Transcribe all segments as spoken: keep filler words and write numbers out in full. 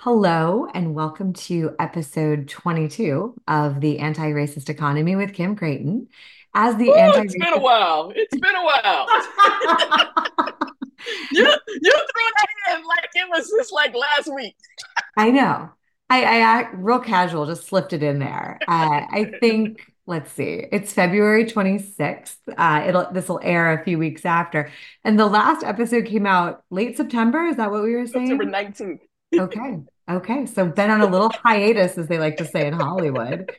Hello, and welcome to episode twenty-two of the Anti-Racist Economy with Kim Creighton. As the Oh, it's been a anti-racist, while. It's been a while. You you threw that in like it was just like last week. I know, I, I act real casual, just slipped it in there. Uh, I think, let's see, it's February twenty-sixth. Uh, it'll this will air a few weeks after, and the last episode came out late September. Is that what we were September saying? nineteenth. Okay, okay. So been on a little hiatus, as they like to say in Hollywood.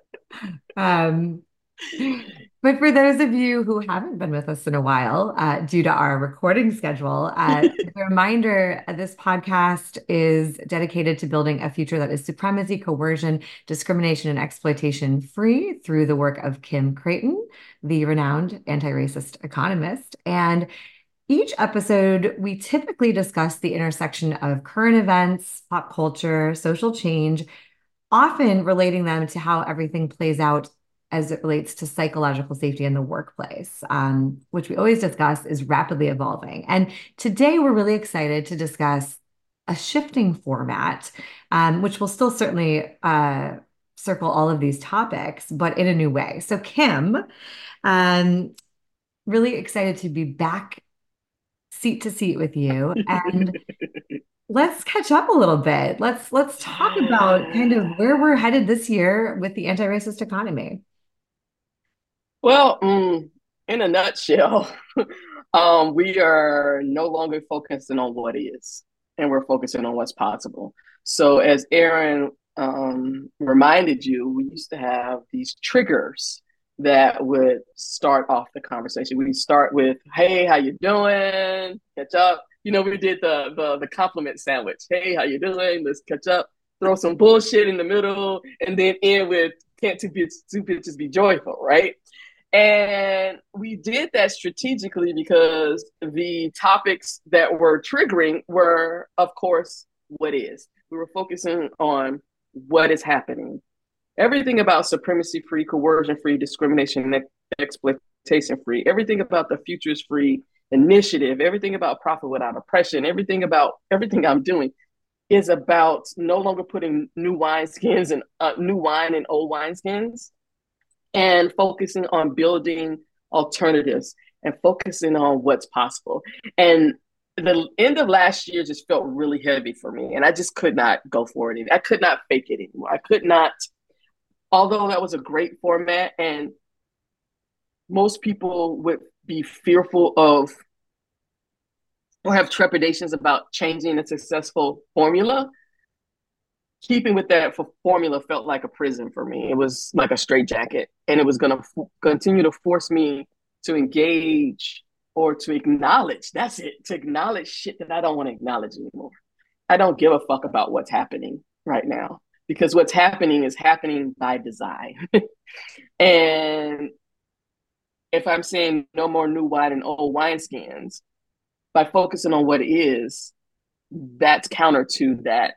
Um, But for those of you who haven't been with us in a while, uh, due to our recording schedule, uh, as a reminder, uh, this podcast is dedicated to building a future that is supremacy, coercion, discrimination, and exploitation free through the work of Kim Creighton, the renowned anti-racist economist. And each episode, we typically discuss the intersection of current events, pop culture, social change, often relating them to how everything plays out as it relates to psychological safety in the workplace, um, which we always discuss is rapidly evolving. And today we're really excited to discuss a shifting format, um, which will still certainly uh, circle all of these topics, but in a new way. So, Kim, um, really excited to be back seat to seat with you. And let's catch up a little bit. Let's let's talk about kind of where we're headed this year with the anti-racist economy. Well, mm, in a nutshell, um, we are no longer focusing on what is, and we're focusing on what's possible. So, as Aaron um, reminded you, we used to have these triggers that would start off the conversation. We start with, "Hey, how you doing? Catch up." You know, we did the the the compliment sandwich. "Hey, how you doing? Let's catch up." Throw some bullshit in the middle, and then end with, "Can't two, two pitches be joyful?" Right? And we did that strategically because the topics that were triggering were, of course, what is. We were focusing on what is happening. Everything about supremacy free, coercion free, discrimination, and exploitation free, everything about the futures free initiative, everything about profit without oppression, everything about everything I'm doing is about no longer putting new wineskins and uh, new wine in old wineskins and focusing on building alternatives and focusing on what's possible. And the end of last year just felt really heavy for me, and I just could not go for it. I could not fake it anymore. I could not, although that was a great format, and most people would be fearful of or have trepidations about changing a successful formula. Keeping with that formula felt like a prison for me. It was like a straitjacket, and it was going to f- continue to force me to engage or to acknowledge. That's it, to acknowledge shit that I don't want to acknowledge anymore. I don't give a fuck about what's happening right now because what's happening is happening by design. And if I'm saying no more new wine and old wineskins, by focusing on what is, that's counter to that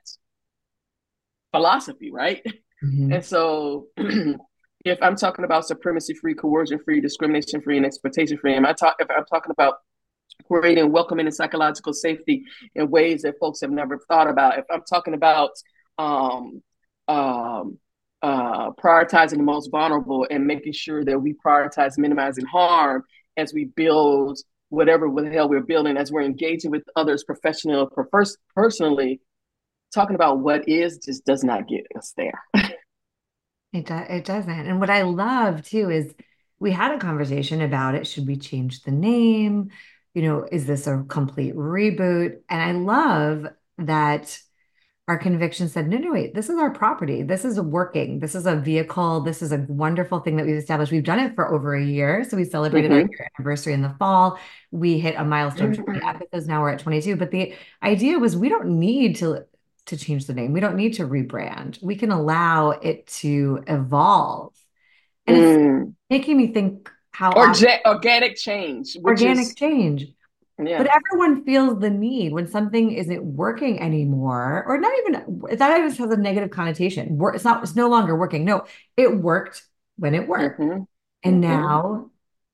philosophy, right? Mhm. And so if I'm talking about supremacy free, coercion free, discrimination free, and exploitation free, am I talk if I'm talking about creating welcoming and psychological safety in ways that folks have never thought about, if I'm talking about um, um, uh, prioritizing the most vulnerable and making sure that we prioritize minimizing harm as we build whatever the hell we're building, as we're engaging with others professionally or personally, talking about what is just does not get us there. It do it doesn't. And what I love too is we had a conversation about it. Should we change the name? You know, is this a complete reboot? And I love that our conviction said, no, no, wait, this is our property. This is working. This is a vehicle. This is a wonderful thing that we've established. We've done it for over a year. So we celebrated our Mm-hmm. year anniversary in the fall. We hit a milestone twenty episodes. Now we're at twenty-two. But the idea was we don't need to to change the name. We don't need to rebrand. We can allow it to evolve. And it's Mm. making me think how Or often ge- organic change, which organic is change. But yeah. everyone feels the need when something isn't working anymore, or not even that just has a negative connotation. Wor- It's not, it's no longer working. No, it worked when it worked. Mm-hmm. And Mm-hmm. now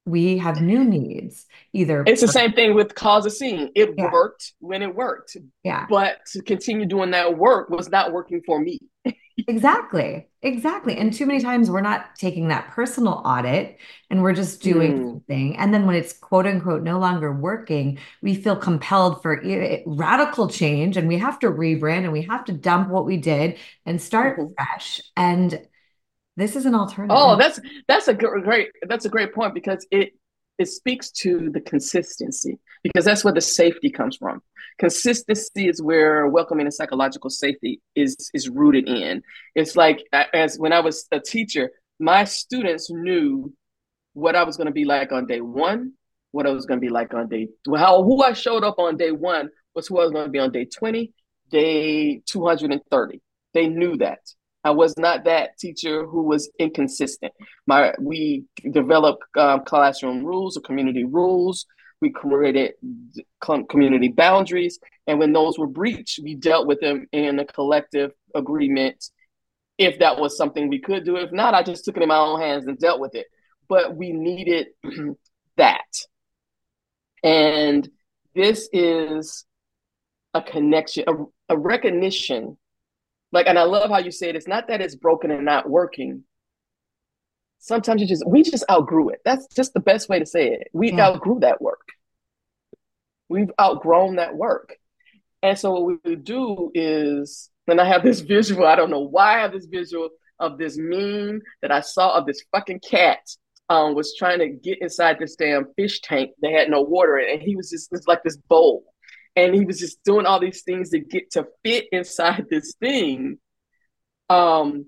we have new needs, either, It's the same thing with cause a scene. It yeah, worked when it worked, yeah. but to continue doing that work was not working for me. Exactly. Exactly. And too many times we're not taking that personal audit and we're just doing Mm. something. And then when it's quote unquote no longer working, we feel compelled for i- radical change and we have to rebrand and we have to dump what we did and start Mhm. fresh. And this is an Oh, alternative. that's that's a great that's a great point because it it speaks to the consistency because that's where the safety comes from. Consistency is where welcoming and psychological safety is is rooted in. It's like as when I was a teacher, my students knew what I was going to be like on day one, what I was going to be like on day well, how who I showed up on day one was who I was going to be on day twenty, day two hundred thirty. They knew that. I was not that teacher who was inconsistent. My we developed um, classroom rules or community rules. We created community boundaries, and when those were breached, we dealt with them in a collective agreement. If that was something we could do, if not, I just took it in my own hands and dealt with it. But we needed that, and this is a connection, a, a recognition like, and I love how you say it. It's not that it's broken and not working. Sometimes you just, we just outgrew it. That's just the best way to say it. We Yeah. outgrew that work. We've outgrown that work. And so what we do is, and I have this visual, I don't know why I have this visual of this meme that I saw of this fucking cat um, was trying to get inside this damn fish tank. They had no water in it. And he was just, it's like this bowl. And he was just doing all these things to get to fit inside this thing. Um,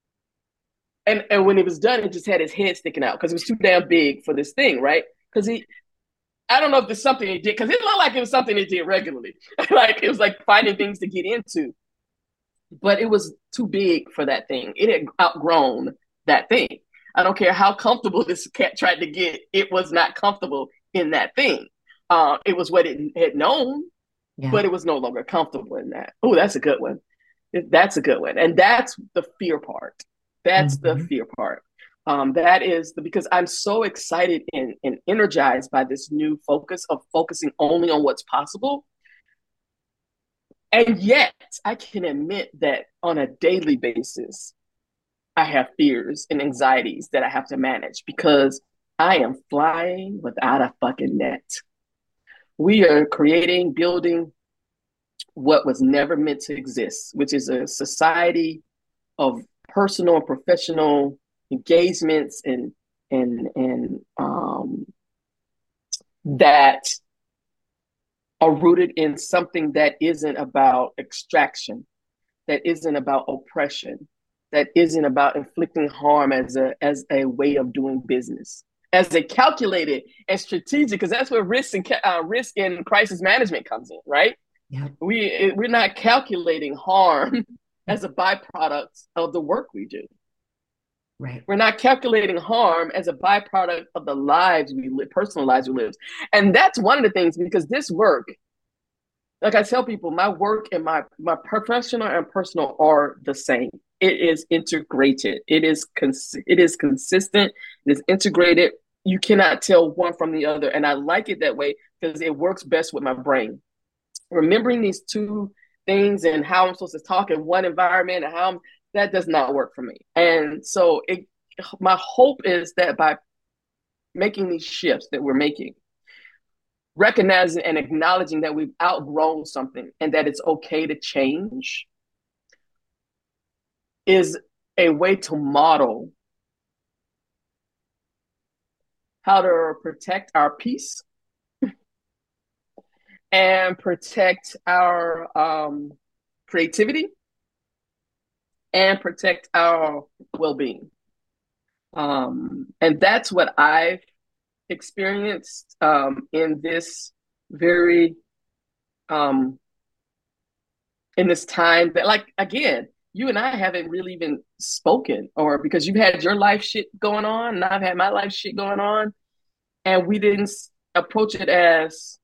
and and when it was done, it just had his head sticking out because it was too damn big for this thing, right? Because he, I don't know if there's something he did because it looked like it was something he did regularly, like it was like finding things to get into, but it was too big for that thing. It had outgrown that thing. I don't care how comfortable this cat tried to get; it was not comfortable in that thing. Uh, it was what it had known, Yeah. but it was no longer comfortable in that. Oh, that's a good one. That's a good one. And that's the fear part. That's the Mhm. fear part. Um, that is the, because I'm so excited and, and energized by this new focus of focusing only on what's possible. And yet, I can admit that on a daily basis, I have fears and anxieties that I have to manage because I am flying without a fucking net. We are creating, building what was never meant to exist, which is a society of personal and professional engagements and and and um, that are rooted in something that isn't about extraction, that isn't about oppression, that isn't about inflicting harm as a as a way of doing business, as a calculated and strategic, because that's where risk and uh, risk and crisis management comes in, right? Yeah. We we're not calculating harm as a byproduct of the work we do. Right. We're not calculating harm as a byproduct of the lives we live, personal lives we live. And that's one of the things because this work, like I tell people, my work and my my professional and personal are the same. It is integrated. It is cons- it is consistent. It is integrated. You cannot tell one from the other, and I like it that way because it works best with my brain. Remembering these two things and how I'm supposed to talk in one environment and how I'm, that does not work for me. And so it, my hope is that by making these shifts that we're making, recognizing and acknowledging that we've outgrown something and that it's okay to change is a way to model how to protect our peace and protect our um, creativity and protect our well-being. Um, and that's what I've experienced um, in this very um, in this time that, like, again, you and I haven't really even spoken, or because you've had your life shit going on, and I've had my life shit going on, and we didn't approach it as,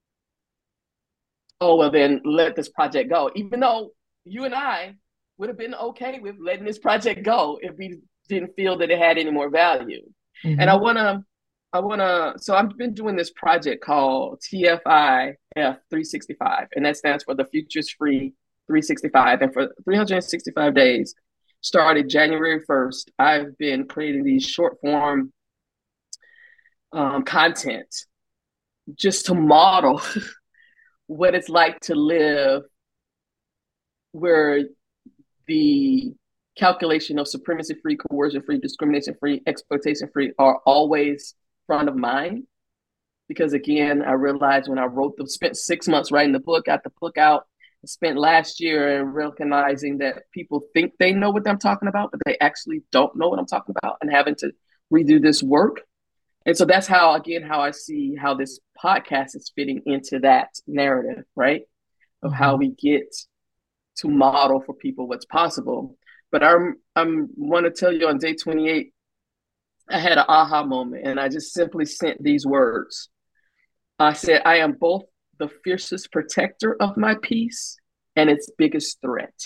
oh, well, then let this project go. Even though you and I would have been okay with letting this project go if we didn't feel that it had any more value. And I Hmm. want to I want to, so I've been doing this project called T F I F three sixty-five, and that stands for the Futures Free three sixty-five. And for three hundred sixty-five days, started January first, I've been creating these short form um, content just to model what it's like to live where the calculation of supremacy free, coercion free, discrimination free, exploitation free are always front of mind. Because again, I realized when I wrote the spent six months writing the book, got the book out, spent last year and recognizing that people think they know what I'm talking about, but they actually don't know what I'm talking about, and having to redo this work. And so that's how, again, how I see how this podcast is fitting into that narrative, right? Of how Mhm. we get to model for people what's possible. But I'm I'm want to tell you on day twenty-eight, I had an aha moment, and I just simply sent these words. I said, I am both the fiercest protector of my peace and its biggest threat.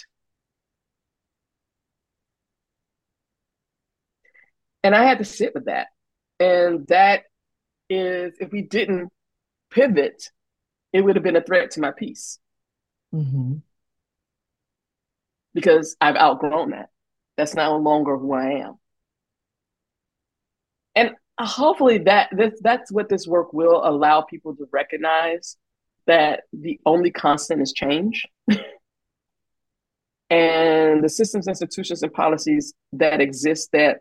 And I had to sit with that. And that is, if we didn't pivot, it would have been a threat to my peace Mhm. because I've outgrown that. That's no longer who I am. And hopefully that this, that's what this work will allow people to recognize, that the only constant is change. And the systems, institutions, and policies that exist that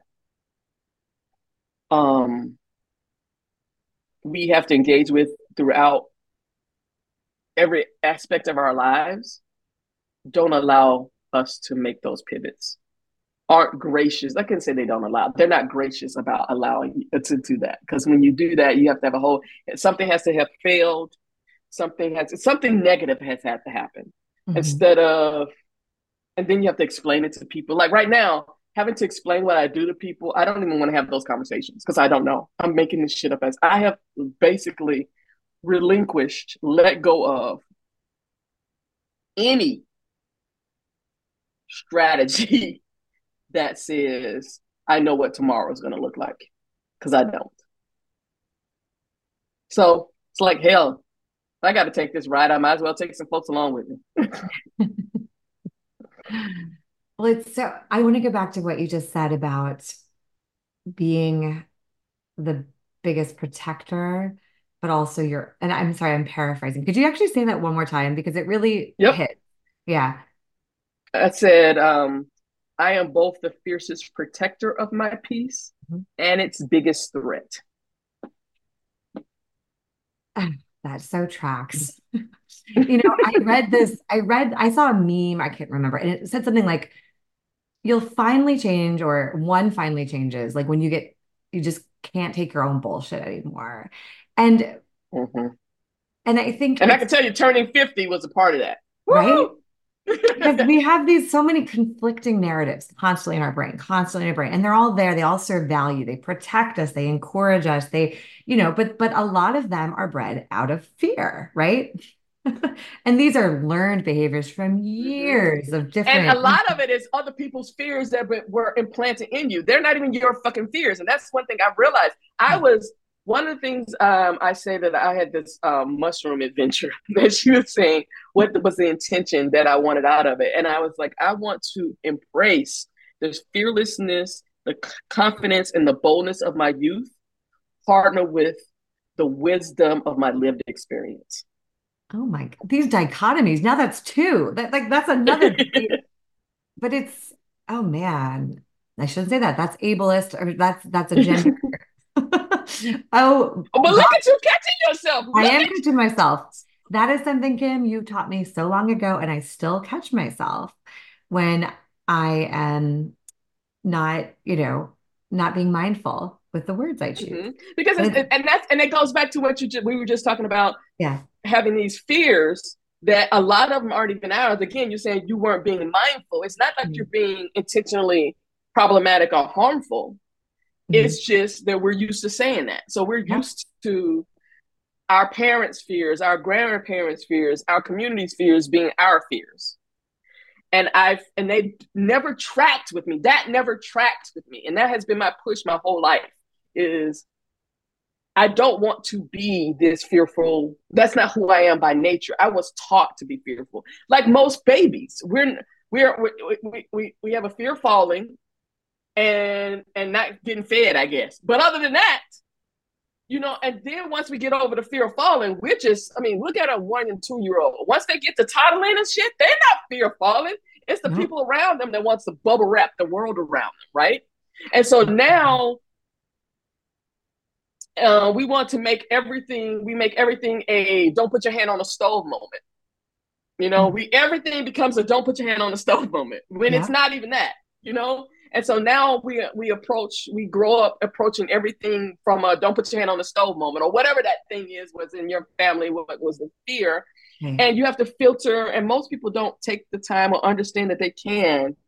um, we have to engage with throughout every aspect of our lives don't allow us to make those pivots, aren't gracious. I can say they don't allow, they're not gracious about allowing you to do that. Because when you do that, you have to have a whole, something has to have failed, something has, something negative has had to happen. Mhm. Instead of, and then you have to explain it to people. Like right now, having to explain what I do to people, I don't even want to have those conversations because I don't know. I'm making this shit up as I have basically relinquished, let go of any strategy that says I know what tomorrow is going to look like, because I don't. So it's like, hell, I got to take this ride. I might as well take some folks along with me. Well, it's so, I want to go back to what you just said about being the biggest protector, but also your, and I'm sorry, I'm paraphrasing. Could you actually say that one more time? Because it really Yep. hit. Yeah. I said, um, I am both the fiercest protector of my peace Mhm. and its biggest threat. Ah, that so tracks. You know, I read this, I read, I saw a meme, I can't remember, and it said something like, you'll finally change, or one finally changes, like when you get, you just can't take your own bullshit anymore. And Mm-hmm. and I think And I it's can tell you, turning fifty was a part of that. right. Woo! Because we have these so many conflicting narratives constantly in our brain, constantly in our brain, and they're all there. They all serve value. They protect us. They encourage us. They, you know, but but a lot of them are bred out of fear, right? And these are learned behaviors from Mm-hmm. years of And a different. lot of it is other people's fears that were implanted in you. They're not even your fucking fears. And that's one thing I've realized. I was, one of the things um, I say that I had this um, mushroom adventure that she was saying, what was the intention that I wanted out of it? And I was like, I want to embrace the fearlessness, the confidence, and the boldness of my youth, partner with the wisdom of my lived experience. Oh my, these dichotomies. Now that's two. That like that's another debate. But it's, oh man, I shouldn't say that. That's ableist, or that's that's a gender. Oh, But God, look at you catching yourself. I Look am at catching myself. That is something, Kim, you taught me so long ago, and I still catch myself when I am not, you know, not being mindful with the words I choose. mm-hmm. Because But it's, it's, and that's and it goes back to what you just, we were just talking about, yeah. having these fears that a lot of them aren't even ours. Again, you're saying you weren't being mindful. It's not like you're being intentionally problematic or harmful. Mhm. It's just that we're used to saying that. So we're Yep. used to our parents' fears, our grandparents' fears, our community's fears being our fears. And I've and they never tracked with me. That never tracked with me. And that has been my push my whole life is I don't want to be this fearful. That's not who I am by nature. I was taught to be fearful. Like most babies, we're we're we we we, we have a fear of falling and and not getting fed, I guess. But other than that, you know, and then once we get over the fear of falling, we're just, I mean, look at a one and two year old. Once they get to toddling and shit, they're not fear of falling. It's the No. people around them that wants to bubble wrap the world around them, right? And so now uh, we want to make everything, we make everything a don't put your hand on the stove moment. You know, we everything becomes a don't put your hand on the stove moment when it's Yeah. not even that, you know? And so now we we approach, we grow up approaching everything from a don't put your hand on the stove moment or whatever that thing is was in your family, what was the fear. Okay. And you have to filter, and most people don't take the time or understand that they can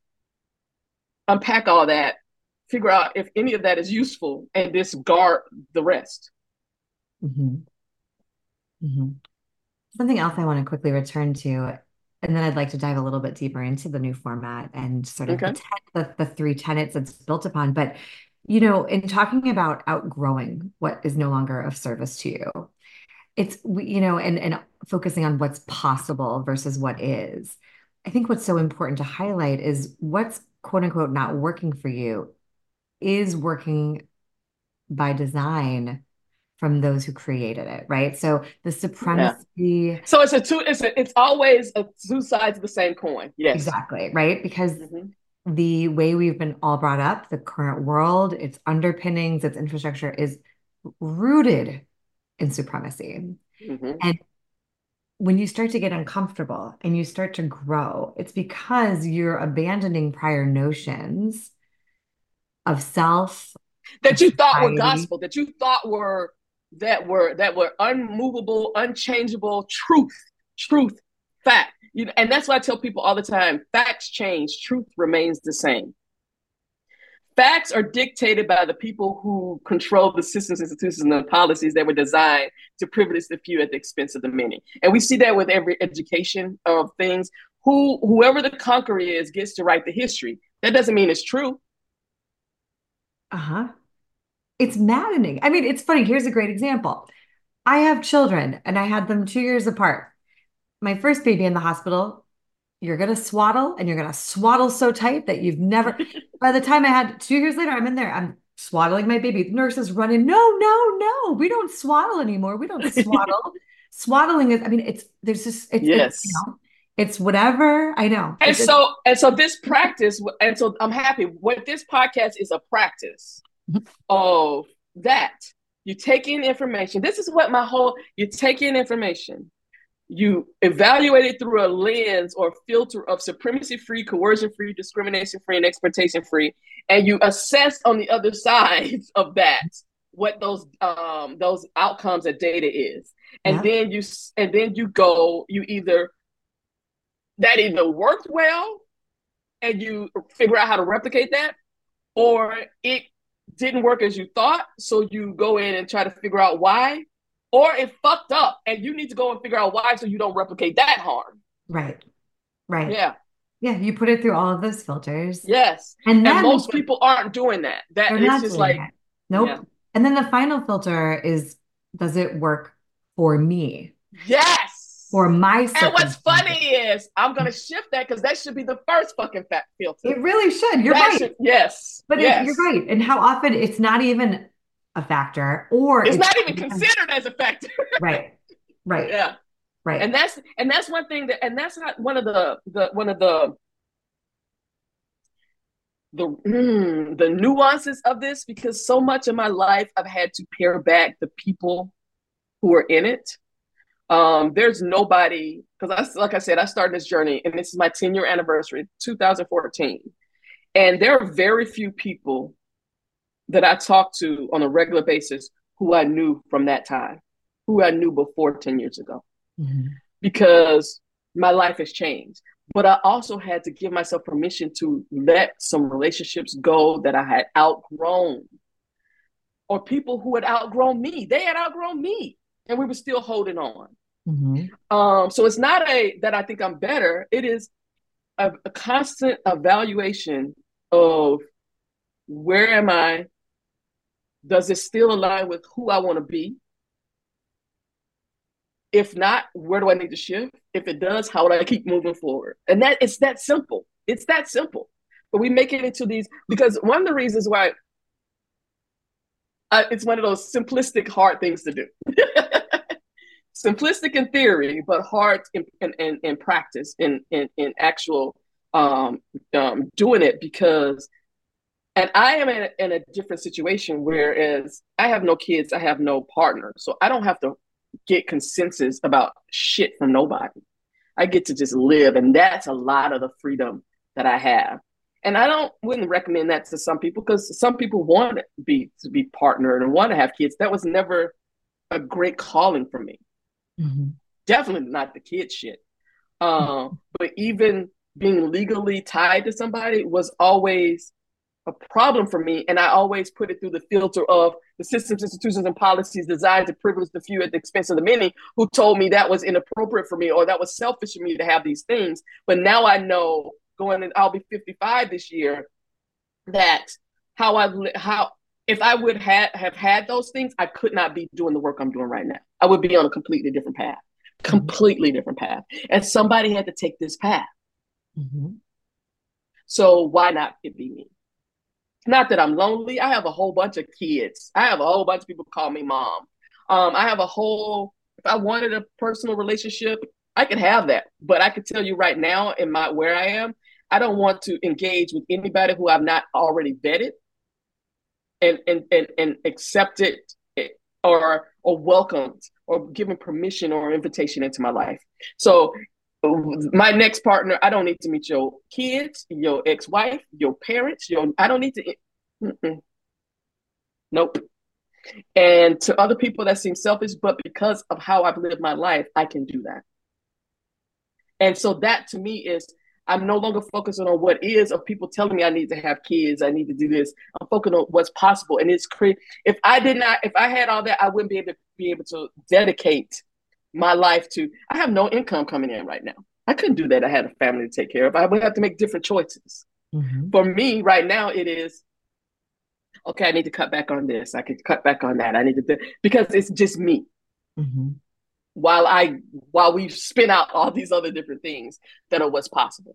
unpack all that, figure out if any of that is useful, and discard the rest. hmm hmm Something else I want to quickly return to, and then I'd like to dive a little bit deeper into the new format and sort of the Okay. ten, the, the three tenets it's built upon. But, you know, in talking about outgrowing what is no longer of service to you, it's we- you know, and and focusing on what's possible versus what is. I think what's so important to highlight is what's quote unquote not working for you is working by design from those who created it, right? So the Yeah. supremacy. So it's a two, it's a, it's always a two sides of the same coin. Yes. Exactly, right? Because Mm-hmm. the way we've been all brought up, the current world, its underpinnings, its infrastructure is rooted in supremacy. Mm-hmm. And when you start to get uncomfortable and you start to grow, it's because you're abandoning prior notions of self, of That you thought were society. gospel, that you thought were that were that were unmovable, unchangeable truth, truth, fact. You know, and that's why I tell people all the time: facts change, truth remains the same. Facts are dictated by the people who control the systems, institutions, and the policies that were designed to privilege the few at the expense of the many. And we see that with every education of things. Who, whoever the conqueror is, gets to write the history. That doesn't mean it's true. Uh-huh. It's maddening. I mean, it's funny. Here's a great example. I have children and I had them two years apart. My first baby in the hospital, you're going to swaddle and you're going to swaddle so tight that you've never, by the time I had two years later, I'm in there, I'm swaddling my baby. The nurse is running, no, no, no, we don't swaddle anymore. We don't swaddle. Swaddling is, I mean, it's, there's just, it's, it's, you Yes. know, it's whatever. I know. And It's, it's so, and so this practice, and so I'm happy. What this podcast is a practice of that. You take in information. This is what my whole, you take in information. You evaluate it through a lens or filter of supremacy free, coercion free, discrimination free, and exploitation free. And you assess on the other side of that what those um those outcomes of data is. And yeah. then you and then you go, you either that either worked well and you figure out how to replicate that, or it didn't work as you thought. So you go in and try to figure out why, or it fucked up and you need to go and figure out why so you don't replicate that harm. Right. Right. Yeah. Yeah. You put it through all of those filters. Yes. And And then most people aren't doing that. That they're it's not just doing like, it. yeah. Nope. And then the final filter is, does it work for me, Yes. for my And what's funny circumstances? is I'm gonna shift that because that should be the first fucking fact filter. It really should. You're That right. should, yes, But it, you're yes. right. And how often it's not even a factor or It's it's not even considered as a factor. right. Right. Yeah. Right. And that's and that's one thing that and that's not one of the the one of the the mm, the nuances of this because so much of my life I've had to pare back the people who are in it. Um, there's nobody because I like I said I started this journey and this is my ten year anniversary, two thousand fourteen, and there are very few people that I talk to on a regular basis who I knew from that time, who I knew before ten years ago, Mhm. because my life has changed. But I also had to give myself permission to let some relationships go that I had outgrown, or people who had outgrown me. They had outgrown me, and we were still holding on. Mhm. Um, so it's not a that I think I'm better. It is a, a constant evaluation of where am I, Does it still align with who I want to be? If not, where do I need to shift? If it does, how do I keep moving forward? And that it's that simple. It's that simple. But we make it into these because one of the reasons why I, it's one of those simplistic, hard things to do. Simplistic in theory, but hard in, in, in, in practice, in, in, in actual um, um, doing it because, and I am in a, in a different situation, whereas I have no kids, I have no partner. So I don't have to get consensus about shit from nobody. I get to just live. And that's a lot of the freedom that I have. And I don't wouldn't recommend that to some people because some people want to be to be partnered and want to have kids. That was never a great calling for me. Mm-hmm. Definitely not the kid shit. Uh, but even being legally tied to somebody was always a problem for me. And I always put it through the filter of the systems, institutions, and policies designed to privilege the few at the expense of the many, who told me that was inappropriate for me or that was selfish for me to have these things. But now I know, going and I'll be fifty-five this year, that how I how if I would have have had those things, I could not be doing the work I'm doing right now. I would be on a completely different path, completely different path. And somebody had to take this path. Mm-hmm. So why not it be me? Not that I'm lonely. I have a whole bunch of kids. I have a whole bunch of people call me mom. Um, I have a whole, if I wanted a personal relationship, I could have that. But I could tell you right now in my where I am, I don't want to engage with anybody who I've not already vetted and and and, and accepted or or welcomed or given permission or invitation into my life. So my next partner, I don't need to meet your kids, your ex-wife, your parents, your I don't need to mm-mm. Nope. And to other people that seem selfish, but because of how I've lived my life, I can do that. And so that to me is I'm no longer focusing on what is of people telling me I need to have kids, I need to do this. I'm focusing on what's possible. And it's crazy. If I did not, if I had all that, I wouldn't be able to be able to dedicate my life to, I have no income coming in right now. I couldn't do that. I had a family to take care of. I would have to make different choices. Mm-hmm. For me right now, it is, okay, I need to cut back on this. I could cut back on that. I need to do, because it's just me. Mm-hmm. While I, while we spin out all these other different things that are what's possible.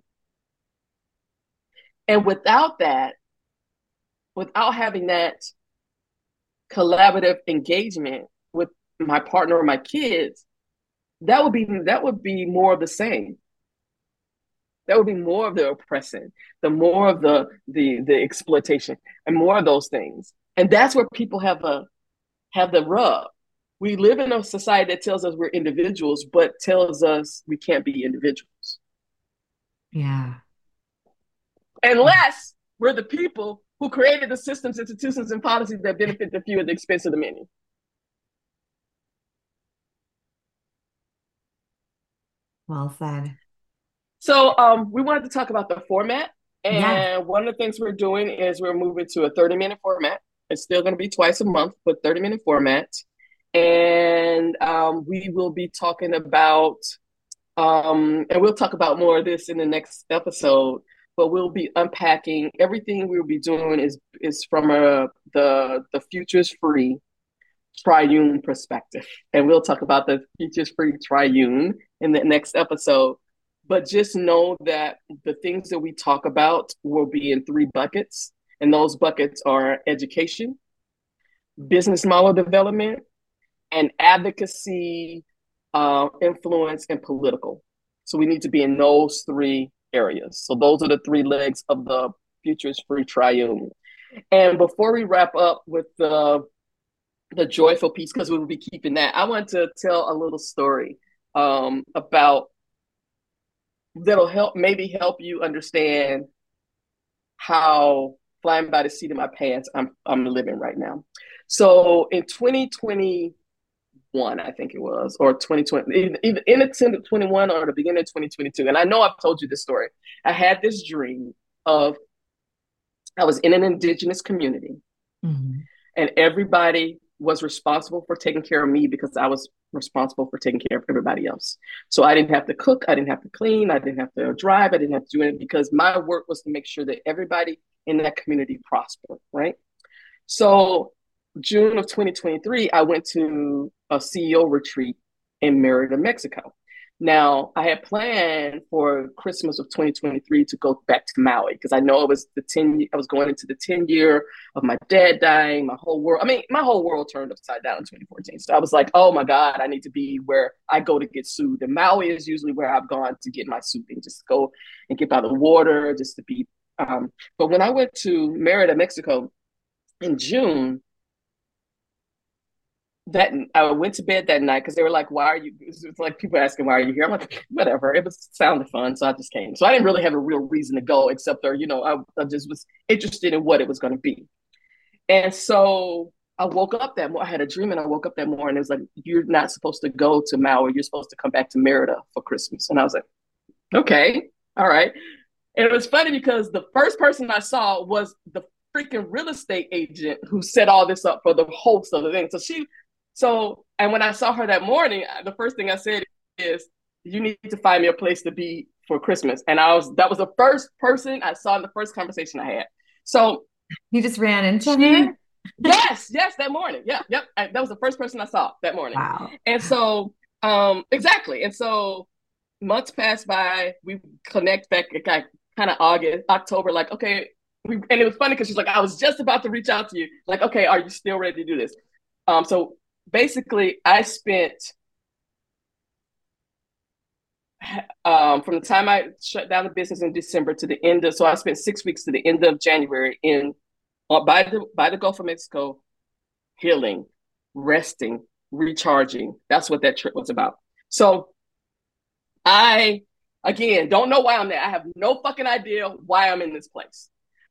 And without that, without having that collaborative engagement with my partner or my kids, that would be, that would be more of the same. That would be more of the oppression, the more of the, the, the exploitation and more of those things. And that's where people have a, have the rub. We live in a society that tells us we're individuals, but tells us we can't be individuals. Yeah. Unless we're the people who created the systems, institutions, and policies that benefit the few at the expense of the many. Well said. So um, we wanted to talk about the format. And yes. One of the things we're doing is we're moving to a thirty minute format. It's still going to be twice a month, but thirty minute format. And um, we will be talking about, um, and we'll talk about more of this in the next episode, but we'll be unpacking everything we'll be doing is is from a, the, the Futures Free triune perspective. And we'll talk about the Futures Free triune in the next episode. But just know that the things that we talk about will be in three buckets. And those buckets are education, business model development, and advocacy, uh, influence, and political. So we need to be in those three areas. So those are the three legs of the Futures Free triune. And before we wrap up with the, the joyful piece, because we will be keeping that, I want to tell a little story um, about that'll help maybe help you understand how flying by the seat of my pants I'm I'm living right now. So in twenty twenty-one, I think it was, or twenty twenty, either in the twenty twenty-one or the beginning of twenty twenty-two. And I know I've told you this story. I had this dream of, I was in an indigenous community, mm-hmm. and everybody was responsible for taking care of me because I was responsible for taking care of everybody else. So I didn't have to cook, I didn't have to clean, I didn't have to drive, I didn't have to do anything because my work was to make sure that everybody in that community prospered, right? So June of twenty twenty-three, I went to a C E O retreat in Merida, Mexico. Now, I had planned for Christmas of twenty twenty-three to go back to Maui because I know it was the ten, I was going into the ten year of my dad dying, my whole world. I mean, my whole world turned upside down in twenty fourteen. So I was like, oh my God, I need to be where I go to get soothed. And Maui is usually where I've gone to get my soothing, just go and get by the water, just to be. Um, but when I went to Merida, Mexico in June, that I went to bed that night because they were like, "Why are you?" It's like people asking, "Why are you here?" I'm like, "Whatever." It was sounded fun, so I just came. So I didn't really have a real reason to go, except for you know, I, I just was interested in what it was going to be. And so I woke up that morning. I had a dream, and I woke up that morning. It was like, "You're not supposed to go to Maui. You're supposed to come back to Merida for Christmas." And I was like, "Okay, all right." And it was funny because the first person I saw was the freaking real estate agent who set all this up for the host of the thing. So she so, and when I saw her that morning, the first thing I said is, "You need to find me a place to be for Christmas." And I was, that was the first person I saw in the first conversation I had. So You just ran into she, her? yes, yes, that morning. Yeah, yep. I, that was the first person I saw that morning. Wow. And so, um, exactly. And so months passed by. We connect back, like, kind of August, October, like, okay. We, and it was funny because she's like, I was just about to reach out to you. Like, okay, are you still ready to do this? Um, so basically, I spent um, from the time I shut down the business in December to the end of, so I spent six weeks to the end of January in uh, by the by the Gulf of Mexico, healing, resting, recharging. That's what that trip was about. So I again don't know why I'm there. I have no fucking idea why I'm in this place.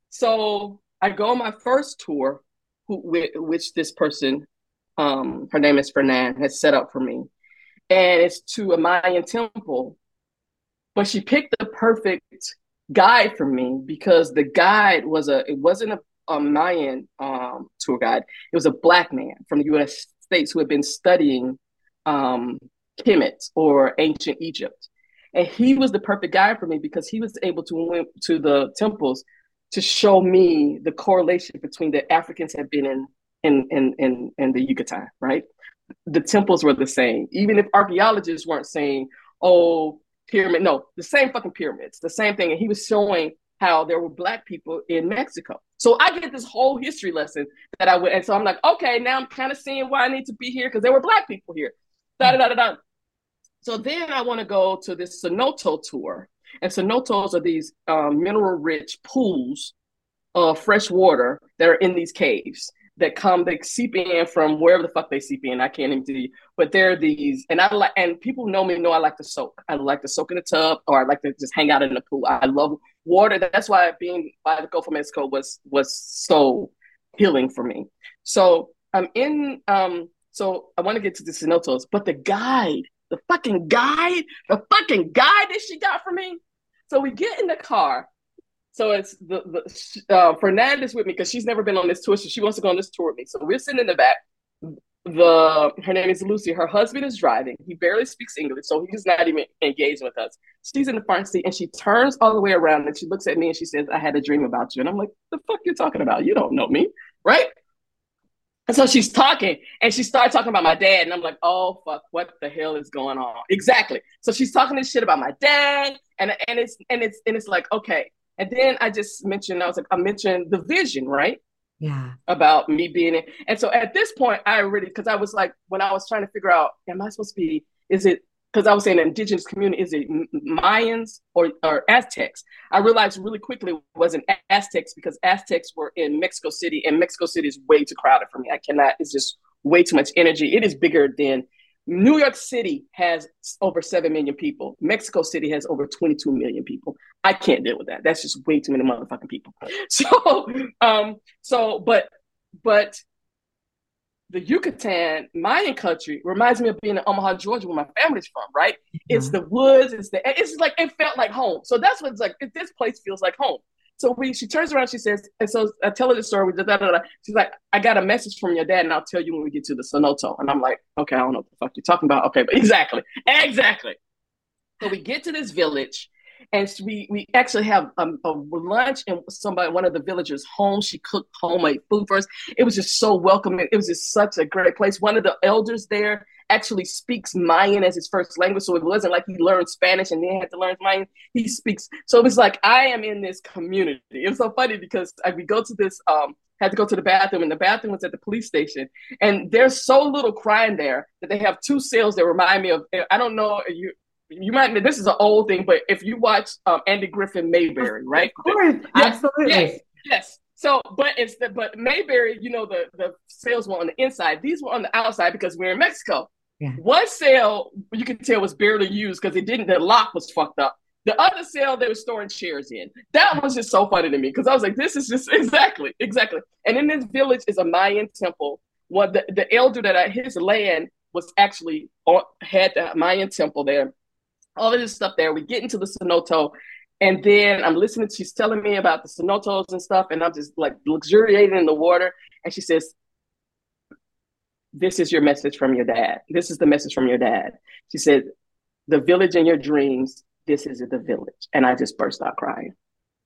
So I go on my first tour, who, which this person, um, her name is Fernan, has set up for me, and it's to a Mayan temple. But she picked the perfect guide for me because the guide was a it wasn't a, a Mayan um, tour guide. It was a black man from the U S States who had been studying um, Kemet or ancient Egypt, and he was the perfect guide for me because he was able to went to the temples to show me the correlation between the Africans had been in in in in, in the Yucatan, right? The temples were the same, even if archaeologists weren't saying, "Oh, pyramid." No, the same fucking pyramids, the same thing. And he was showing how there were black people in Mexico. So I get this whole history lesson that I went, and so I'm like, okay, now I'm kind of seeing why I need to be here because there were black people here. Da da da da. So then I want to go to this cenote tour, and cenotes are these um, mineral-rich pools of fresh water that are in these caves that come, they seep in from wherever the fuck they seep in. I can't even tell you, but there are these, and I like, and people know me know I like to soak. I like to soak in the tub, or I like to just hang out in the pool. I love water. That's why being by the Gulf of Mexico was was so healing for me. So I'm in. Um, so I want to get to the cenotes, but the guide, the fucking guide, the fucking guide that she got for me. So we get in the car. So it's the, the uh, Fernandez with me because she's never been on this tour, so she wants to go on this tour with me. So we're sitting in the back. The her name is Lucy. Her husband is driving. He barely speaks English, so he's not even engaged with us. She's in the front seat, and she turns all the way around, and she looks at me, and she says, "I had a dream about you." And I'm like, "The fuck you talking about? You don't know me, right?" And so she's talking, and she started talking about my dad, and I'm like, "Oh fuck, what the hell is going on?" Exactly. So she's talking this shit about my dad, and and it's and it's and it's like, okay. And then I just mentioned, I was like, I mentioned the vision, right? Yeah. About me being in. And so at this point, I already, because I was like, when I was trying to figure out, am I supposed to be, is it, because I was saying indigenous community, is it Mayans or, or Aztecs? I realized really quickly it wasn't Aztecs because Aztecs were in Mexico City, and Mexico City is way too crowded for me. I cannot, it's just way too much energy. It is bigger than New York City has over seven million people. Mexico City has over twenty-two million people. I can't deal with that. That's just way too many motherfucking people. So, um, so, but, but the Yucatan Mayan country reminds me of being in Omaha, Georgia, where my family's from, right? It's Yeah. the woods, it's the, it's like, it felt like home. So that's what it's like, this place feels like home. So we, she turns around, she says, and so I tell her the story. Da, da, da, da. She's like, I got a message from your dad, and I'll tell you when we get to the cenote. And I'm like, okay, I don't know what the fuck you're talking about. Okay, but exactly, exactly. So we get to this village, and we we actually have um, a lunch in somebody one of the villagers' home. She cooked homemade food for us. It was just so welcoming. It was just such a great place. One of the elders there actually speaks Mayan as his first language, so it wasn't like he learned Spanish and then had to learn Mayan. He speaks, so it was like I am in this community. It was so funny because I, we go to this um had to go to the bathroom, and the bathroom was at the police station. And there's so little crime there that they have two cells that remind me of. I don't know you. You might. This is an old thing, but if you watch um, Andy Griffin Mayberry, Of right? course, Yes, yes, absolutely. yes. So, but it's the but Mayberry, you know, the the sales were on the inside. These were on the outside because we're in Mexico. Yeah. One sale you can tell was barely used because it didn't. The lock was fucked up. The other sale they were storing chairs in. That was just so funny to me because I was like, this is just exactly, exactly. And in this village is a Mayan temple. One the, the elder that I, his land was actually on, had the Mayan temple there. All of this stuff there. We get into the cenote, and then I'm listening. She's telling me about the cenotes and stuff, and I'm just like luxuriating in the water. And she says, "This is your message from your dad. This is the message from your dad." She said, "The village in your dreams. This is the village." And I just burst out crying.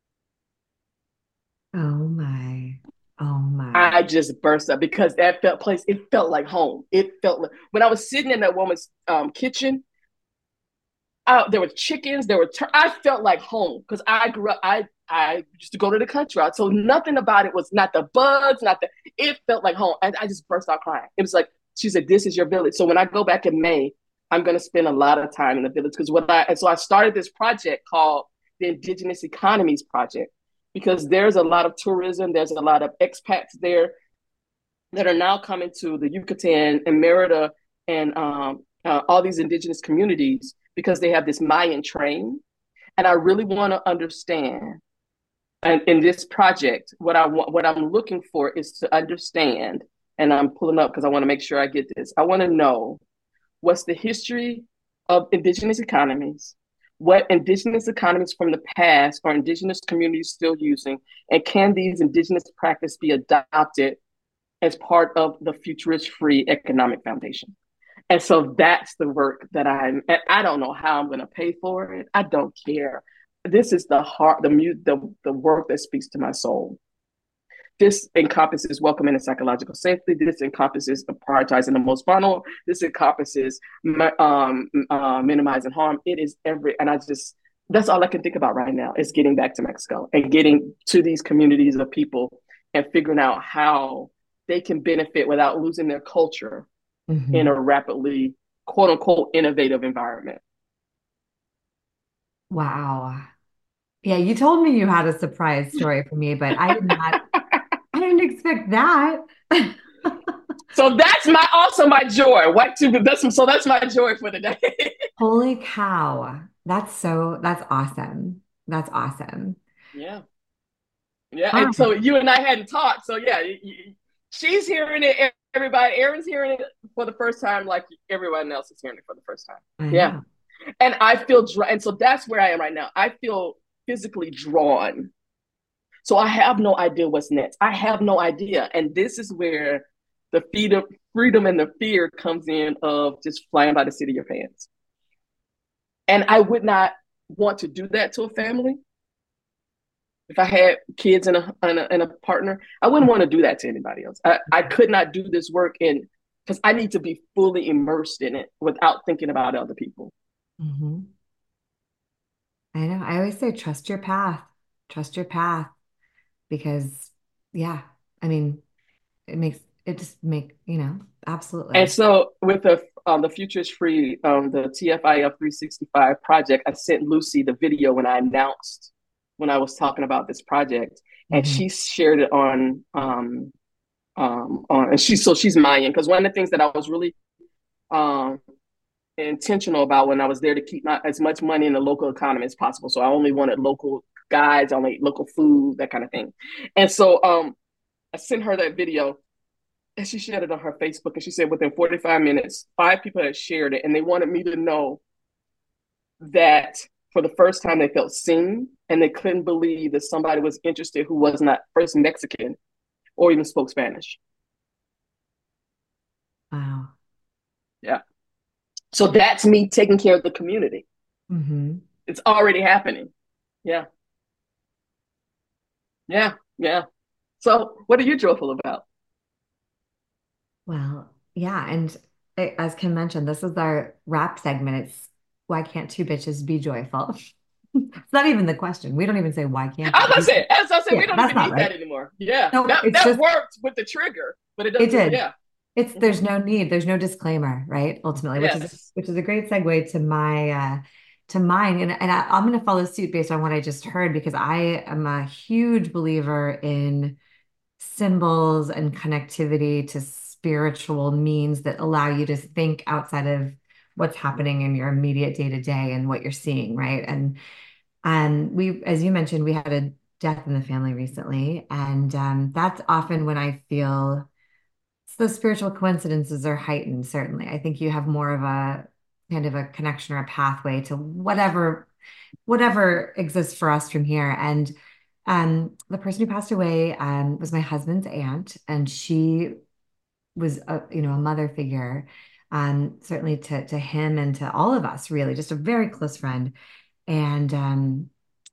Oh my. Oh my. I just burst up because that felt place. It felt like home. It felt like when I was sitting in that woman's um, kitchen. I, there were chickens. There were. Tur- I felt like home because I grew up. I I used to go to the country, right? So nothing about it was not the bugs, not the. It felt like home, and I just burst out crying. It was like she said, "This is your village." So when I go back in May, I'm going to spend a lot of time in the village because what I and so I started this project called the Indigenous Economies Project because there's a lot of tourism. There's a lot of expats there that are now coming to the Yucatan and Merida and um, uh, all these indigenous communities because they have this Mayan train. And I really want to understand. And in this project, what I want, what I'm looking for is to understand. And I'm pulling up because I want to make sure I get this. I want to know what's the history of indigenous economies, what indigenous economies from the past are indigenous communities still using, and can these indigenous practices be adopted as part of the Futurist Free Economic Foundation? And so that's the work that I'm, and I don't know how I'm going to pay for it. I don't care. This is the heart, the, the, the work that speaks to my soul. This encompasses welcoming and psychological safety. This encompasses prioritizing the most vulnerable. This encompasses um, uh, minimizing harm. It is every, and I just, that's all I can think about right now is getting back to Mexico and getting to these communities of people and figuring out how they can benefit without losing their culture in Mhm. a rapidly, quote unquote, innovative environment. Wow. Yeah, you told me you had a surprise story for me, but I did not, I didn't expect that. So that's my also my joy. What to that's so that's my joy for the day. Holy cow. That's so, that's awesome. That's awesome. Yeah, yeah. All And right. so you and I hadn't talked. So yeah, you, she's hearing it. Everybody, Aaron's hearing it for the first time, like everyone else is hearing it for the first time. I Yeah, know. and I feel drawn. And so that's where I am right now. I feel physically drawn. So I have no idea what's next. I have no idea, and this is where the freedom, freedom and the fear comes in of just flying by the seat of your pants. And I would not want to do that to a family. If I had kids and a, and a, and a partner, I wouldn't want to do that to anybody else. I, I could not do this work in because I need to be fully immersed in it without thinking about other people. Hmm. I know. I always say trust your path. Trust your path because yeah, I mean, it makes it just make, you know, And absolutely. so with the um, the Future is Free, um, the T F I F three sixty-five project, I sent Lucy the video when I announced when I was talking about this project, and Hmm. she shared it on um, um, on and she's so she's Mayan because one of the things that I was really um, intentional about when I was there to keep my, as much money in the local economy as possible. So I only wanted local guides, only local food, that kind of thing. And so um, I sent her that video and she shared it on her Facebook. And she said within forty-five minutes, five people had shared it. And they wanted me to know that for the first time they felt seen and they couldn't believe that somebody was interested who was not first Mexican or even spoke Spanish. Wow. Yeah. So that's me taking care of the community. Hmm. It's already happening. Yeah. Yeah. Yeah. So what are you joyful about? Well, yeah. And a- as Kim mentioned, this is our wrap segment. It's why can't two bitches be joyful? It's not even the question. We don't even say why can't As I they? said, as I said, we Yeah, don't that's even not need that right. anymore. Yeah. No, That it's that just, worked with the trigger, but it it doesn't, did. yeah. It's Hmm. there's no need, there's no disclaimer, right? Ultimately, which is Yes. which is a great segue to my uh to mine. And, and I, I'm going to follow suit based on what I just heard because I am a huge believer in symbols and connectivity to spiritual means that allow you to think outside of what's happening in your immediate day to day and what you're seeing, right? And and we, as you mentioned, we had a death in the family recently, and um, that's often when I feel so spiritual coincidences are heightened, certainly. I think you have more of a kind of a connection or a pathway to whatever whatever exists for us from here. And um, the person who passed away um, was my husband's aunt, and she was a, you know, a mother figure, um, certainly to to him and to all of us, really, just a very close friend. And um,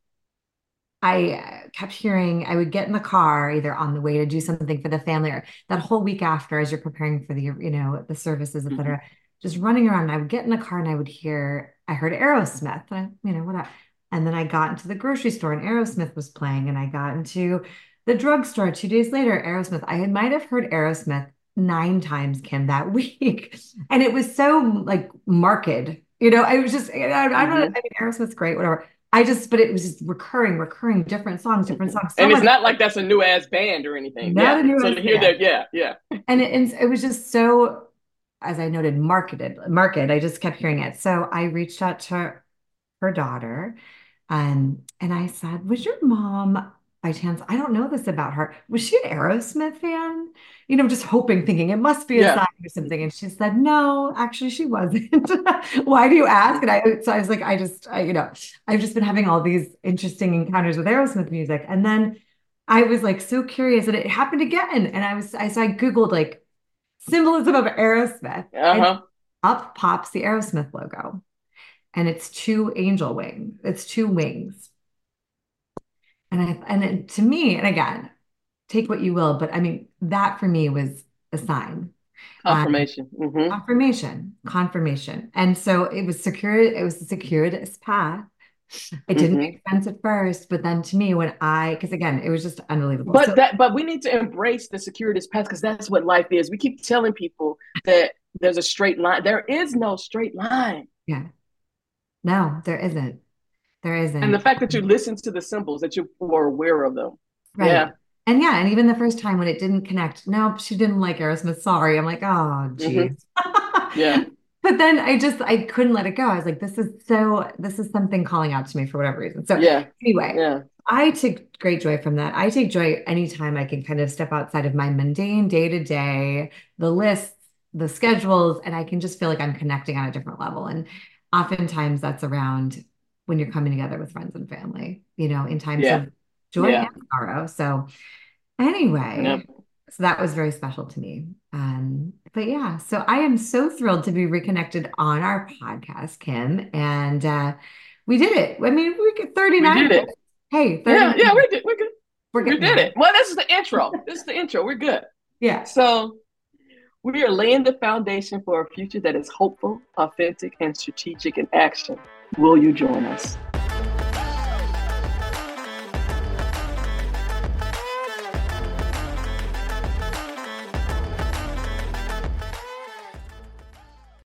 I uh, kept hearing I would get in the car either on the way to do something for the family or that whole week after as you're preparing for the, you know, the services, et Hmm. cetera, just running around. And I would get in the car and I would hear, I heard Aerosmith, and I, you know, what? And then I got into the grocery store and Aerosmith was playing, and I got into the drugstore two days later, Aerosmith. I might have heard Aerosmith nine times, Kim, that week. And it was so like marked, you know, I was just, I, I don't know, Hmm. I mean, Aerosmith's great, whatever. I just, but it was just recurring, recurring, different songs, different Hmm. songs, so And it's much, not like that's a new ass band or anything. not Yeah. a So new to hear band. that, yeah, yeah. And it, and it was just so, as I noted, marketed, market. I just kept hearing it. So I reached out to her daughter, um, and I said, "Was your mom, by chance, I don't know this about her, was she an Aerosmith fan?" You know, just hoping, thinking it must be a Yeah. sign or something. And she said, "No, actually, she wasn't." Why do you ask? Hmm. And I, so I was like, I just, I, you know, I've just been having all these interesting encounters with Aerosmith music. And then I was like so curious, and it happened again. And I was, I, so I Googled like symbolism of Aerosmith, and Uh-huh. up pops the Aerosmith logo, and it's two angel wings. It's two wings. And I and it, to me, and again, take what you will, but I mean that for me was a sign, um, Confirmation. Hmm. confirmation, confirmation. And so it was secure. It was a circuitous path. It didn't Hmm. make sense at first, but then to me, when I, because again, it was just unbelievable. But So that, but we need to embrace the circuitous path because that's what life is. We keep telling people that there's a straight line. There is no straight line. yeah, no, there isn't. There And the isn't. fact that you listen to the symbols, that you were aware of them. Yeah. Right. And yeah, and even the first time when it didn't connect, nope, she didn't like Aerosmith. Sorry. I'm like, oh, Hmm. geez. Yeah. But then I just I couldn't let it go. I was like, this is so this is something calling out to me for whatever reason. So Yeah. anyway, Yeah. I take great joy from that. I take joy anytime I can kind of step outside of my mundane day to day, the lists, the schedules, and I can just feel like I'm connecting on a different level. And oftentimes that's around when you're coming together with friends and family, you know, in times Yeah. of joy and Yeah. sorrow. So anyway, Yep. so that was very special to me. Um, but yeah, so I am so thrilled to be reconnected on our podcast, Kim. And uh, we did it. I mean, we get We thirty-nine did minutes. it. Hey, Yeah. thirty Yeah. minutes. We did. We're good. We're We getting did there. it. Well, this is the intro. This is the intro. We're good. Yeah. So we are laying the foundation for a future that is hopeful, authentic, and strategic in action. Will you join us?